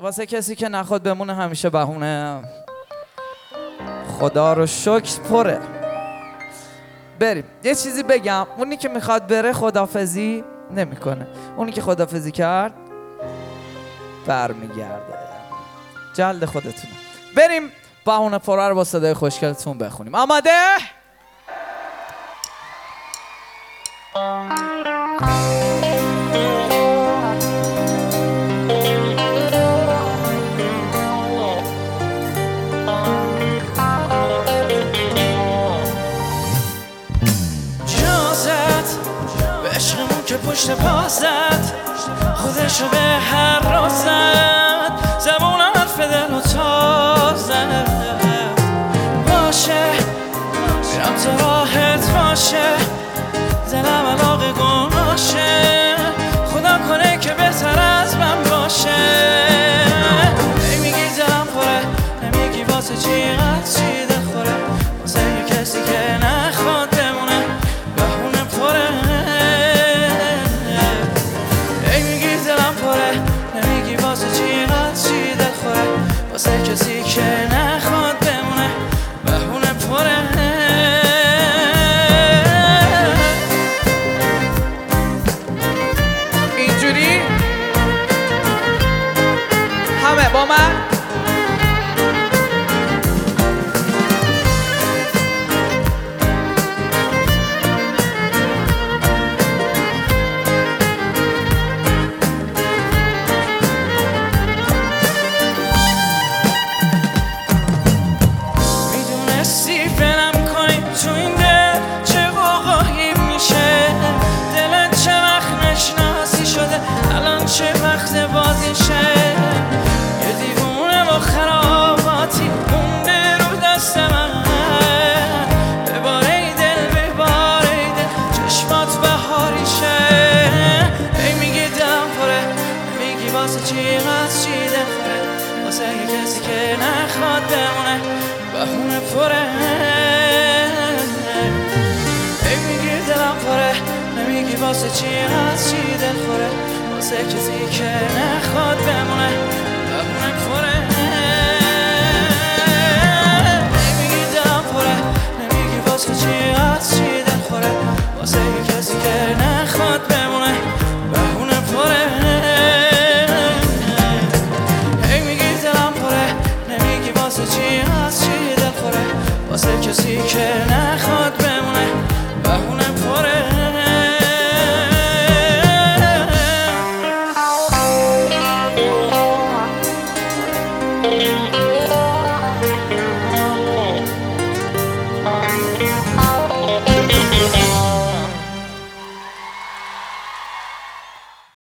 واسه کسی که نخواد بمونه همیشه بهونه. خدا رو شکر پره. بریم یه چیزی بگم. اونی که میخواد بره خدافزی نمیکنه، اونی که خدافزی کرد برمیگرده. جلد خودتونه. بریم بهونه پره رو با صدای خوشگلتون بخونیم. آماده؟ که پشت پا زد خودشو به هر را زد، زبون حرف دل و تا زد. باشه میرم تو راحت باشه، دلم علاقه گناشه، خدا کنه که بهتر از من باشه. ای میگی دلم پره، نمیگی واسه چی از چی دل خوره، واسه یه کسی که نخواد بمونه بهونه پره. نمیگی واسه چی از چی دل خوره، واسه کسی که نخواد بمونه بهونه پره. اینجوری همه با من. چه وقت بازیشه، یه دیوونه با خراباتی مونده رو دست من. بباره دل بباره دل چشمات بهاریشه. ای میگی دلم پره، نمیگی واسه چی از چی دل خوره، واسه یه کسی که نخواد بمونه بهونه پره. ای میگی دلم پره، نمیگی واسه چی از چی دل خوره، واسه کسی که نخواد بمونه بهونه پره. نمیگی دلم پره، نمیگی واسه چی از چی دل خوره، واسه کسی که نخواد بمونه بهونه پره. نمیگی دلم پره، نمیگی واسه چی از چی دل خوره، واسه کسی که